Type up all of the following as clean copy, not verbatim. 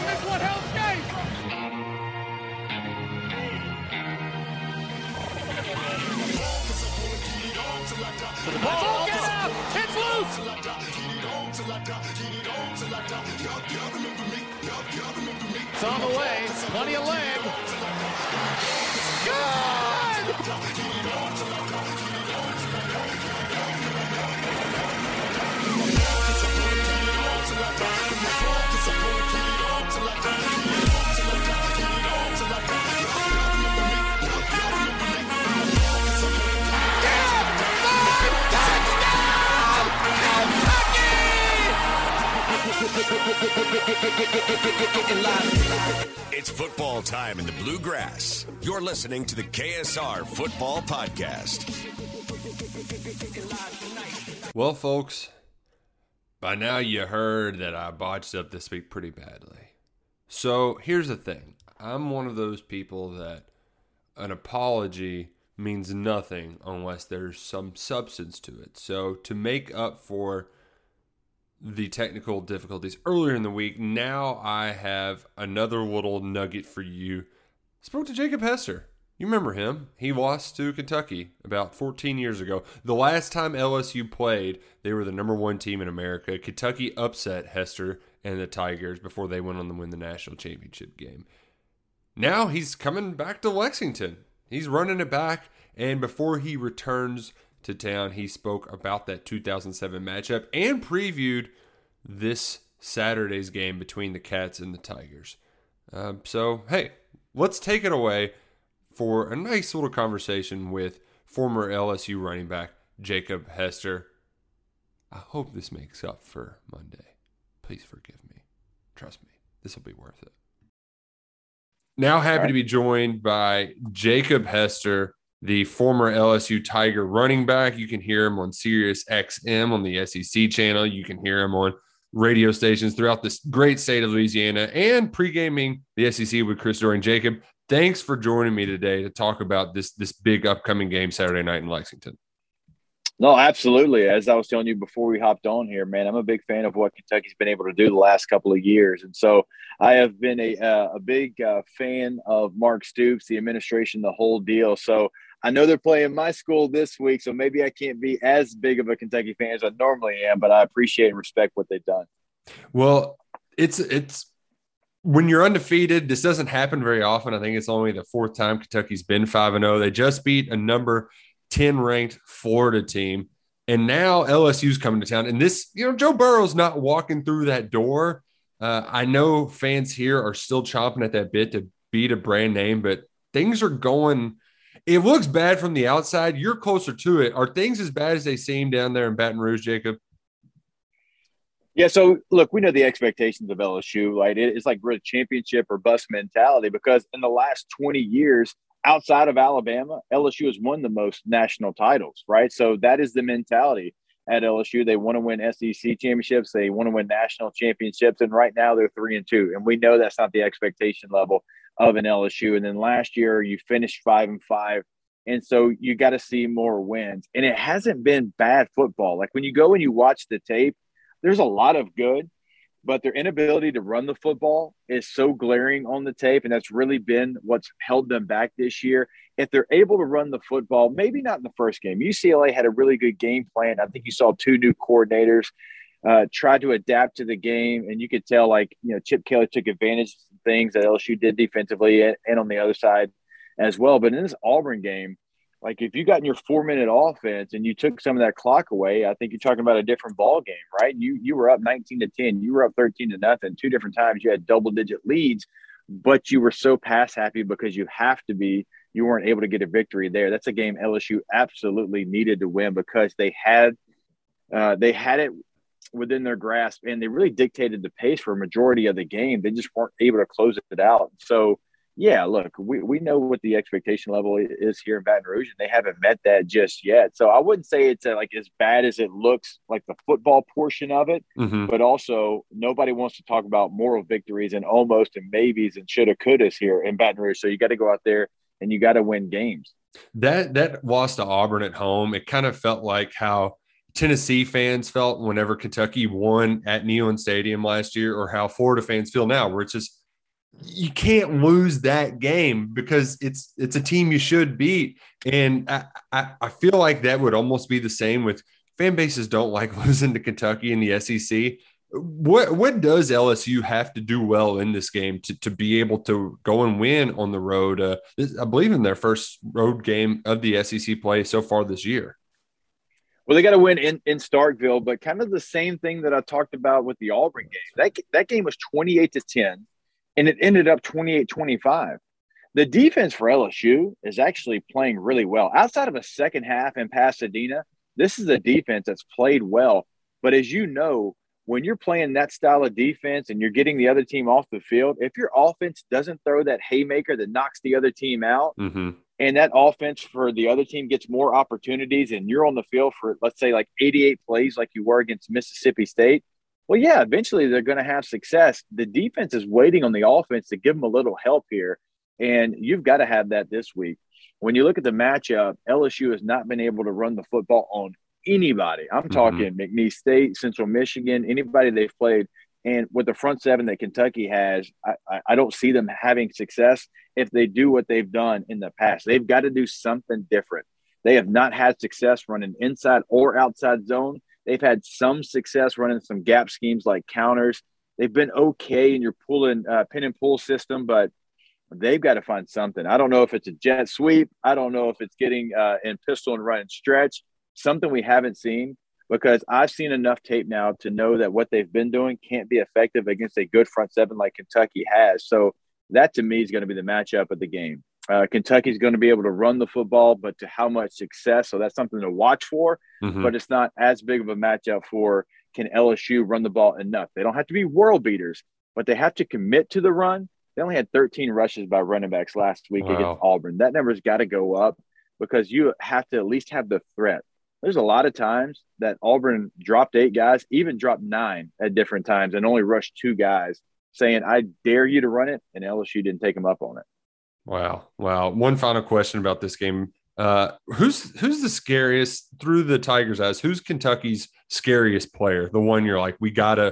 this one, Hell's Gate! To the ball, get out! It's loose! It's on the way, plenty of leg. It's football time in the Bluegrass. You're listening to the KSR Football Podcast. Well, folks, by now you heard that I botched up this week pretty badly. So here's the thing. I'm one of those people that an apology means nothing unless there's some substance to it. So to make up for the technical difficulties earlier in the week, now I have another little nugget for you. Spoke to Jacob Hester. You remember him. He lost to Kentucky about 14 years ago. The last time LSU played, they were the number one team in America. Kentucky upset Hester and the Tigers before they went on to win the national championship game. Now he's coming back to Lexington. He's running it back, and before he returns to town, he spoke about that 2007 matchup and previewed this Saturday's game between the Cats and the Tigers. So, hey, let's take it away for a nice little conversation with former LSU running back Jacob Hester. I hope this makes up for Monday. Please forgive me. Trust me, this will be worth it. Now happy to be joined by Jacob Hester, the former LSU Tiger running back. You can hear him on Sirius XM on the SEC channel. You can hear him on radio stations throughout this great state of Louisiana and pre-gaming the SEC with Chris Doering. Jacob, thanks for joining me today to talk about this big upcoming game Saturday night in Lexington. No, absolutely. As I was telling you before we hopped on here, man, I'm a big fan of what Kentucky's been able to do the last couple of years. And so I have been a big fan of Mark Stoops, the administration, the whole deal. So I know they're playing my school this week, so maybe I can't be as big of a Kentucky fan as I normally am, but I appreciate and respect what they've done. Well, it's when you're undefeated, this doesn't happen very often. I think it's only the fourth time Kentucky's been 5-0. They just beat a number 10 ranked Florida team. And now LSU's coming to town. And this, Joe Burrow's not walking through that door. I know fans here are still chomping at that bit to beat a brand name, but things are going – it looks bad from the outside. You're closer to it. Are things as bad as they seem down there in Baton Rouge, Jacob? Yeah, so, look, we know the expectations of LSU. Right? It's like we're a championship or bust mentality because in the last 20 years, outside of Alabama, LSU has won the most national titles, right? So that is the mentality at LSU. They want to win SEC championships. They want to win national championships. And right now they're 3-2. And we know that's not the expectation level of an LSU. And then last year you finished 5-5. And so you got to see more wins. And it hasn't been bad football. Like when you go and you watch the tape, there's a lot of good, but their inability to run the football is so glaring on the tape. And that's really been what's held them back this year. If they're able to run the football, maybe not in the first game. UCLA had a really good game plan. I think you saw two new coordinators try to adapt to the game. And you could tell, Chip Kelly took advantage of some things that LSU did defensively and on the other side as well. But in this Auburn game, if you got in your 4-minute offense and you took some of that clock away, I think you're talking about a different ball game, right? You were up 19-10, you were up 13-0. Two different times you had double-digit leads, but you were so pass happy because you have to be. You weren't able to get a victory there. That's a game LSU absolutely needed to win because they had it within their grasp and they really dictated the pace for a majority of the game. They just weren't able to close it out. So. Yeah, look, we know what the expectation level is here in Baton Rouge, and they haven't met that just yet. So I wouldn't say it's as bad as it looks, like the football portion of it, but also nobody wants to talk about moral victories and almost and maybes and shoulda, couldas here in Baton Rouge. So you got to go out there and you got to win games. That loss to Auburn at home, it kind of felt like how Tennessee fans felt whenever Kentucky won at Neyland Stadium last year, or how Florida fans feel now, where it's just you can't lose that game because it's a team you should beat. And I feel like that would almost be the same with fan bases don't like losing to Kentucky in the SEC. What does LSU have to do well in this game to be able to go and win on the road? I believe in their first road game of the SEC play so far this year. Well, they got to win in Starkville, but kind of the same thing that I talked about with the Auburn game. That game was 28-10, and it ended up 28-25. The defense for LSU is actually playing really well. Outside of a second half in Pasadena, this is a defense that's played well. But as you know, when you're playing that style of defense and you're getting the other team off the field, if your offense doesn't throw that haymaker that knocks the other team out, and that offense for the other team gets more opportunities and you're on the field for, let's say, like 88 plays like you were against Mississippi State, well, yeah, eventually they're going to have success. The defense is waiting on the offense to give them a little help here, and you've got to have that this week. When you look at the matchup, LSU has not been able to run the football on anybody. I'm talking McNeese State, Central Michigan, anybody they've played. And with the front seven that Kentucky has, I don't see them having success if they do what they've done in the past. They've got to do something different. They have not had success running inside or outside zone. They've had some success running some gap schemes like counters. They've been okay in your pulling pin and pull system, but they've got to find something. I don't know if it's a jet sweep. I don't know if it's getting in pistol and run and stretch, something we haven't seen. Because I've seen enough tape now to know that what they've been doing can't be effective against a good front seven like Kentucky has. So that, to me, is going to be the matchup of the game. Kentucky's going to be able to run the football, but to how much success? So that's something to watch for. But it's not as big of a matchup for can LSU run the ball enough. They don't have to be world beaters, but they have to commit to the run. They only had 13 rushes by running backs last week against Auburn. That number's got to go up because you have to at least have the threat. There's a lot of times that Auburn dropped 8 guys, even dropped 9 at different times, and only rushed 2 guys, saying, I dare you to run it, and LSU didn't take them up on it. Wow. One final question about this game. Who's the scariest, through the Tigers' eyes, who's Kentucky's scariest player? The one you're like,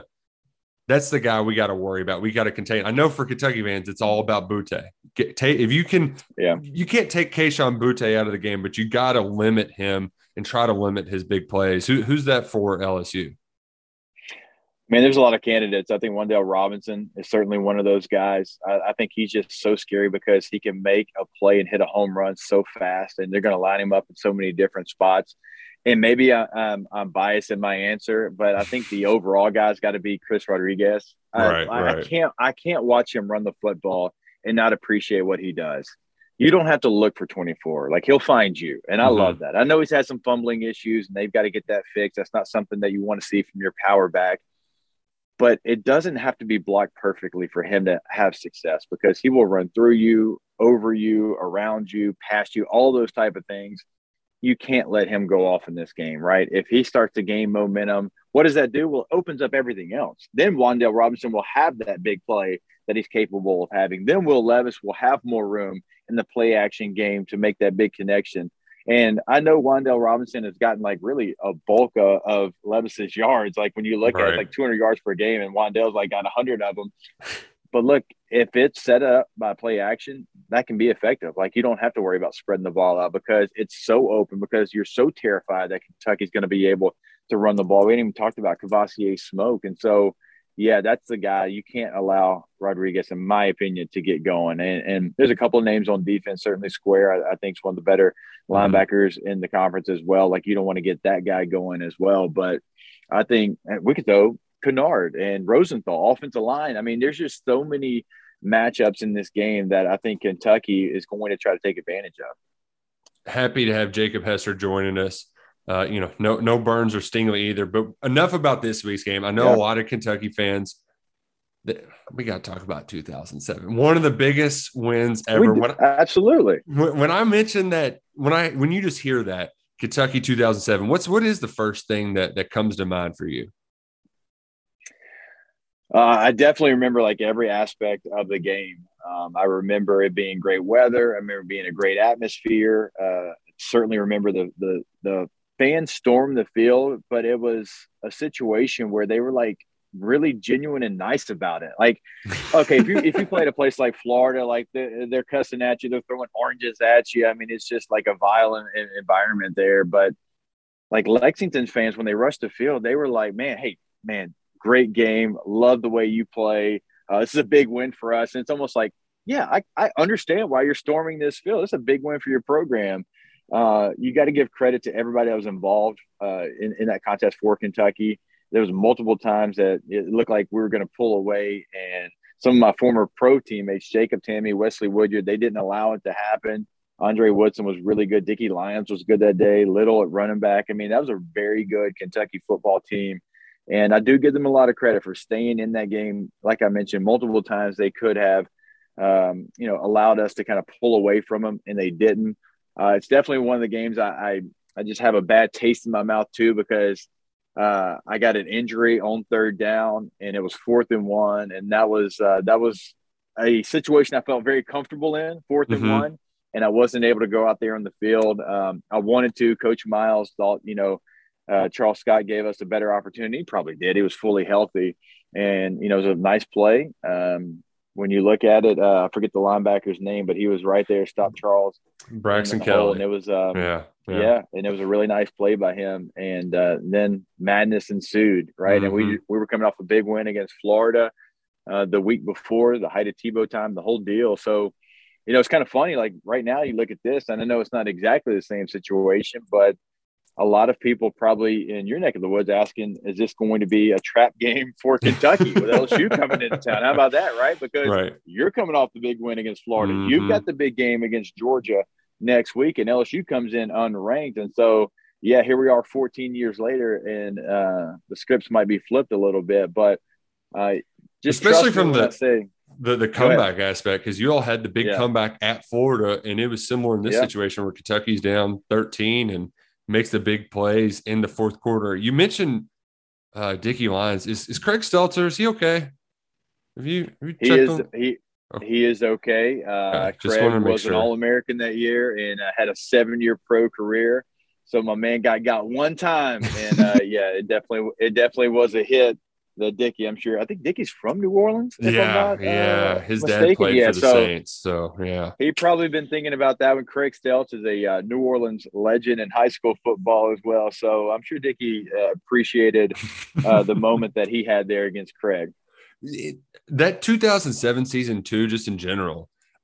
that's the guy we got to worry about. We got to contain. I know for Kentucky fans, it's all about Butte. If you can, you can't take Keishawn Butte out of the game, but you got to limit him and try to limit his big plays. Who's that for LSU? Man, there's a lot of candidates. I think Wan'Dale Robinson is certainly one of those guys. I think he's just so scary because he can make a play and hit a home run so fast, and they're going to line him up in so many different spots. And maybe I'm biased in my answer, but I think the overall guy's got to be Chris Rodriguez. I can't watch him run the football and not appreciate what he does. You don't have to look for 24. Like, he'll find you, and I love that. I know he's had some fumbling issues, and they've got to get that fixed. That's not something that you want to see from your power back. But it doesn't have to be blocked perfectly for him to have success because he will run through you, over you, around you, past you, all those type of things. You can't let him go off in this game, right? If he starts to gain momentum, what does that do? Well, it opens up everything else. Then Wan'Dale Robinson will have that big play that he's capable of having. Then Will Levis will have more room in the play action game to make that big connection. And I know Wan'Dale Robinson has gotten like really a bulk of Levis's yards. Like when you look at it, like 200 yards per game, and Wan'Dale's like got 100 of them. But look, if it's set up by play action, that can be effective. Like, you don't have to worry about spreading the ball out because it's so open, because you're so terrified that Kentucky's going to be able to run the ball. We ain't even talked about Cavassier Smoke. And so, yeah, that's the guy. You can't allow Rodriguez, in my opinion, to get going. And there's a couple of names on defense. Certainly Square, I think, is one of the better linebackers in the conference as well. Like, you don't want to get that guy going as well. But I think we could throw Kennard and Rosenthal, offensive line. I mean, there's just so many matchups in this game that I think Kentucky is going to try to take advantage of. Happy to have Jacob Hester joining us. No Burns or Stingley either, but enough about this week's game. I know a lot of Kentucky fans that we got to talk about 2007. One of the biggest wins ever. Absolutely. When I mentioned that, when you just hear that Kentucky 2007, what is the first thing that comes to mind for you? I definitely remember like every aspect of the game. I remember it being great weather. I remember being a great atmosphere. Certainly remember the fans stormed the field, but it was a situation where they were like really genuine and nice about it. Like, okay, if you play at a place like Florida, like they're cussing at you, they're throwing oranges at you. I mean, it's just like a violent environment there. But like Lexington fans, when they rushed the field, they were like, man, hey, man, great game. Love the way you play. This is a big win for us. And it's almost like, yeah, I understand why you're storming this field. It's a big win for your program. You got to give credit to everybody that was involved in that contest for Kentucky. There was multiple times that it looked like we were going to pull away, and some of my former pro teammates, Jacob Tammy, Wesley Woodyard, they didn't allow it to happen. Andre Woodson was really good. Dickie Lyons was good that day. Little at running back. I mean, that was a very good Kentucky football team. And I do give them a lot of credit for staying in that game. Like I mentioned, multiple times they could have, allowed us to kind of pull away from them, and they didn't. It's definitely one of the games I just have a bad taste in my mouth too, because I got an injury on third down, and it was 4th and 1, and that was a situation I felt very comfortable in, 4th and 1, and I wasn't able to go out there on the field. I wanted to. Coach Miles thought, Charles Scott gave us a better opportunity. He probably did. He was fully healthy, and it was a nice play. When you look at it, I forget the linebacker's name, but he was right there, stopped Charles. Braxton Kelly. And it was yeah, and it was a really nice play by him. And then madness ensued, right? And we were coming off a big win against Florida the week before, the height of Tebow time, the whole deal. So, it's kind of funny. Like right now, you look at this, and I know it's not exactly the same situation, but a lot of people probably in your neck of the woods asking, is this going to be a trap game for Kentucky with LSU coming into town? How about that, right? Because you're coming off the big win against Florida. You've got the big game against Georgia next week, and LSU comes in unranked. And so, yeah, here we are 14 years later, and the scripts might be flipped a little bit. But just especially from the comeback aspect, because you all had the big comeback at Florida, and it was similar in this situation where Kentucky's down 13 and makes the big plays in the fourth quarter. You mentioned Dickie Lyons. Is Craig Stelter, is he okay? Have you checked on? He is okay. Craig was an All-American that year and had a 7-year pro career. So my man got one time, and it definitely was a hit. The Dickie, I'm sure. I think Dickie's from New Orleans. His dad played for the Saints, so yeah. He probably been thinking about that when Craig Stelz is a New Orleans legend in high school football as well. So I'm sure Dickie appreciated the moment that he had there against Craig. That 2007 season too, just in general.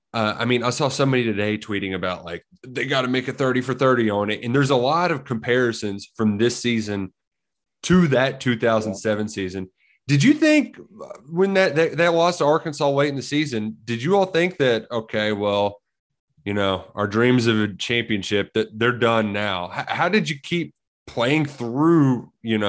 I saw somebody today tweeting about like they got to make a 30 for 30 on it, and there's a lot of comparisons from this season to that 2007 season. Did you think when that loss to Arkansas late in the season, did you all think that, okay, well, our dreams of a championship, that they're done now? How did you keep playing through,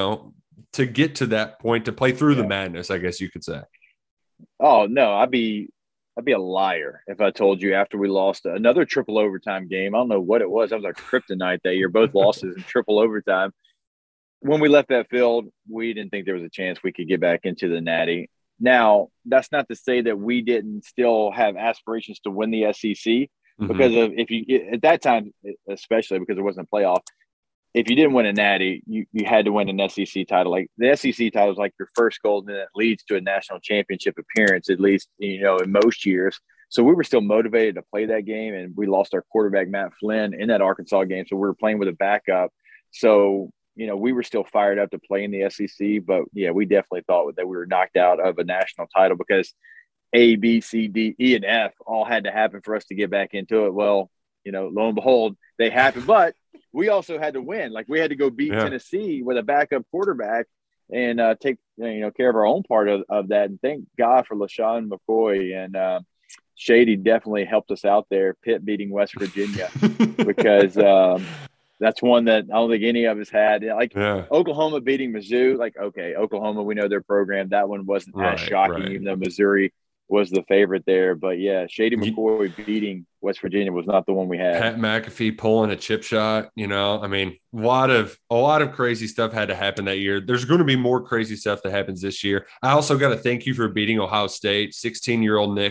to get to that point, to play through the madness, I guess you could say? Oh, no, I'd be a liar if I told you after we lost another triple overtime game. I don't know what it was. That was our kryptonite that year, both losses in triple overtime. When we left that field, we didn't think there was a chance we could get back into the Natty. Now, that's not to say that we didn't still have aspirations to win the SEC, because of at that time, especially because it wasn't a playoff, if you didn't win a Natty, you had to win an SEC title. Like the SEC title is like your first goal, and then it leads to a national championship appearance, at least, in most years. So we were still motivated to play that game, and we lost our quarterback, Matt Flynn, in that Arkansas game. So we were playing with a backup. So we were still fired up to play in the SEC, but yeah, we definitely thought that we were knocked out of a national title because A, B, C, D, E, and F all had to happen for us to get back into it. Well, lo and behold, they happened, but we also had to win. Like we had to go beat Tennessee with a backup quarterback and take care of our own part of that. And thank God for LaShawn McCoy and Shady definitely helped us out there. Pitt beating West Virginia because that's one that I don't think any of us had. Oklahoma beating Mizzou. Like, okay, Oklahoma, we know their program. That one wasn't as shocking, even though Missouri was the favorite there. But, yeah, Shady McCoy beating West Virginia was not the one we had. Pat McAfee pulling a chip shot, a lot of crazy stuff had to happen that year. There's going to be more crazy stuff that happens this year. I also got to thank you for beating Ohio State. 16-year-old Nick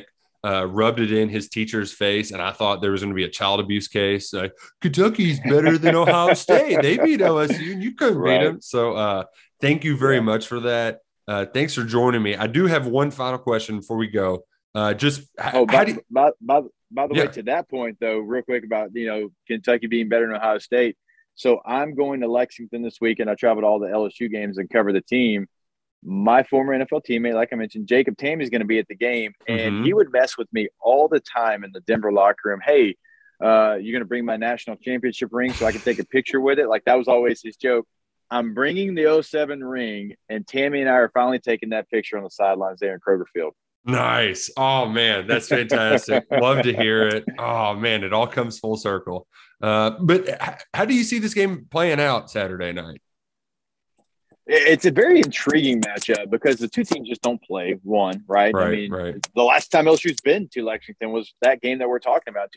rubbed it in his teacher's face, and I thought there was going to be a child abuse case. Kentucky's better than Ohio State. They beat LSU, and you couldn't beat them. So thank you very much for that. Thanks for joining me. I do have one final question before we go. By the way, to that point, though, real quick about, Kentucky being better than Ohio State. So I'm going to Lexington this week, and I travel to all the LSU games and cover the team. My former NFL teammate, like I mentioned, Jacob Tamme, is going to be at the game, and he would mess with me all the time in the Denver locker room. Hey, you're going to bring my national championship ring so I can take a picture with it? Like, that was always his joke. I'm bringing the 07 ring, and Tamme and I are finally taking that picture on the sidelines there in Kroger Field. Nice. Oh, man, that's fantastic. Love to hear it. Oh, man, it all comes full circle. But how do you see this game playing out Saturday night? It's a very intriguing matchup because the two teams just don't play one, right? The last time LSU's been to Lexington was that game that we're talking about,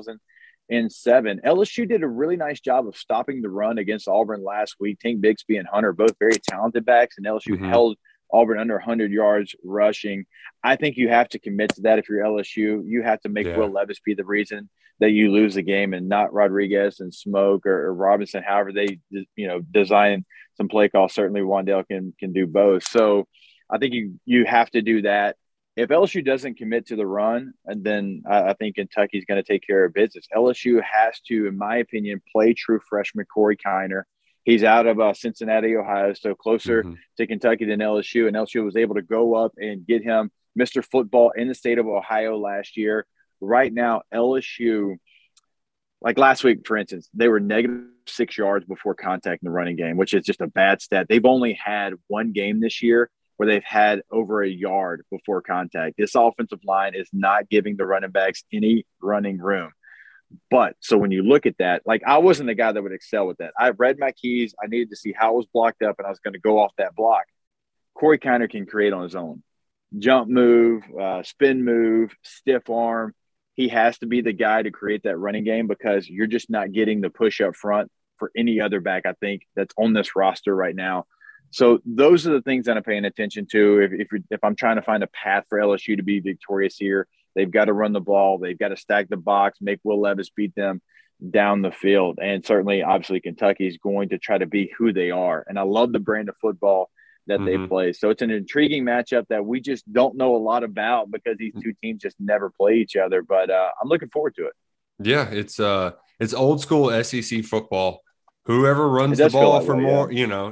2007. LSU did a really nice job of stopping the run against Auburn last week. Tank Bixby and Hunter, both very talented backs, and LSU held Auburn under 100 yards rushing. I think you have to commit to that if you're LSU. You have to make Will Levis be the reason that you lose the game and not Rodriguez and Smoke or Robinson. However they, design some play calls. Certainly Wandale can do both. So I think you have to do that. If LSU doesn't commit to the run, and then I think Kentucky's going to take care of business. LSU has to, in my opinion, play true freshman Corey Kiner. He's out of Cincinnati, Ohio, so closer to Kentucky than LSU. And LSU was able to go up and get him Mr. Football in the state of Ohio last year. Right now, LSU, like last week, for instance, they were -6 yards before contact in the running game, which is just a bad stat. They've only had one game this year where they've had over a yard before contact. This offensive line is not giving the running backs any running room. But so when you look at that, like I wasn't the guy that would excel with that. I read my keys. I needed to see how it was blocked up, and I was going to go off that block. Corey Kiner can create on his own. Jump move, spin move, stiff arm. He has to be the guy to create that running game because you're just not getting the push up front for any other back, I think, that's on this roster right now. So those are the things that I'm paying attention to. If I'm trying to find a path for LSU to be victorious here, they've got to run the ball. They've got to stack the box, make Will Levis beat them down the field. And certainly, obviously, Kentucky is going to try to be who they are. And I love the brand of football that they play. So it's an intriguing matchup that we just don't know a lot about because these two teams just never play each other. But I'm looking forward to it. Yeah, it's old school SEC football. Whoever runs the ball for more,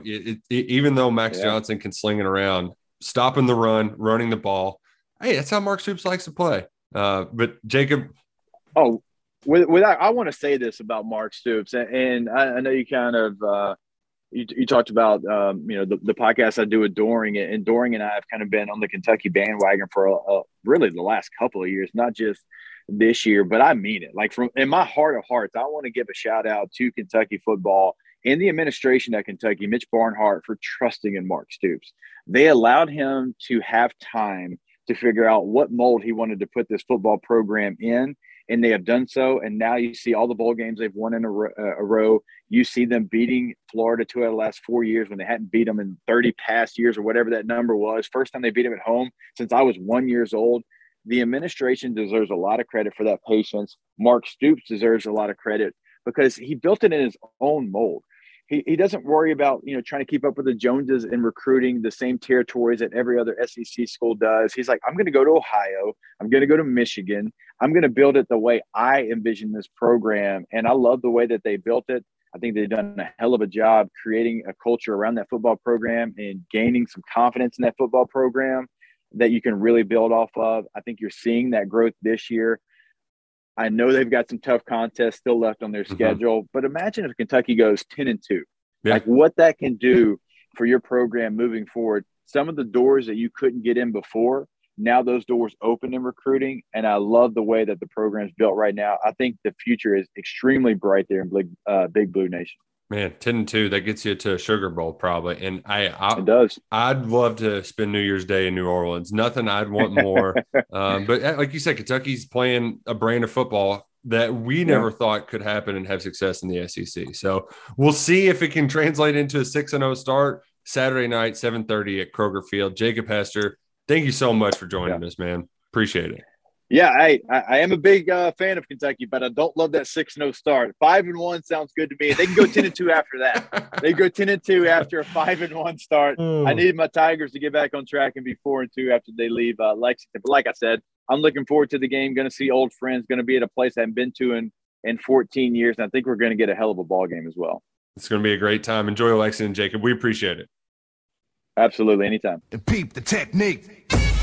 even though Max Johnson can sling it around, stopping the run, running the ball. Hey, that's how Mark Stoops likes to play. But Jacob. Oh, without, I want to say this about Mark Stoops, and I know you kind of you talked about the podcast I do with Doring, and Doring and I have kind of been on the Kentucky bandwagon for really the last couple of years, not just this year, but I mean it. Like from in my heart of hearts, I want to give a shout out to Kentucky football and the administration at Kentucky, Mitch Barnhart, for trusting in Mark Stoops. They allowed him to have time to figure out what mold he wanted to put this football program in, and they have done so. And now you see all the bowl games they've won in a row. You see them beating Florida 2 out of the last 4 years when they hadn't beat them in 30 past years or whatever that number was. First time they beat them at home since I was 1 year old. The administration deserves a lot of credit for that patience. Mark Stoops deserves a lot of credit because he built it in his own mold. He doesn't worry about, trying to keep up with the Joneses in recruiting the same territories that every other SEC school does. He's like, I'm going to go to Ohio. I'm going to go to Michigan. I'm going to build it the way I envision this program. And I love the way that they built it. I think they've done a hell of a job creating a culture around that football program and gaining some confidence in that football program that you can really build off of. I think you're seeing that growth this year. I know they've got some tough contests still left on their schedule, but imagine if Kentucky goes 10-2, like what that can do for your program moving forward. Some of the doors that you couldn't get in before, now those doors open in recruiting. And I love the way that the program's built right now. I think the future is extremely bright there in Big Blue Nation. Man, 10-2, that gets you to a Sugar Bowl probably. And it does. I'd love to spend New Year's Day in New Orleans. Nothing I'd want more. But like you said, Kentucky's playing a brand of football that we never thought could happen and have success in the SEC. So we'll see if it can translate into a 6-0 start Saturday night, 7:30 at Kroger Field. Jacob Hester, thank you so much for joining us, man. Appreciate it. Yeah, I am a big fan of Kentucky, but I don't love that 6-0 start. 5-1 sounds good to me. They can go 10-2 after that. They go 10-2 after a 5-1 start. I need my Tigers to get back on track and be 4-2 after they leave Lexington. But like I said, I'm looking forward to the game. Going to see old friends. Going to be at a place I haven't been to in 14 years. And I think we're going to get a hell of a ball game as well. It's going to be a great time. Enjoy Lexington, Jacob. We appreciate it. Absolutely, anytime. And peep the technique.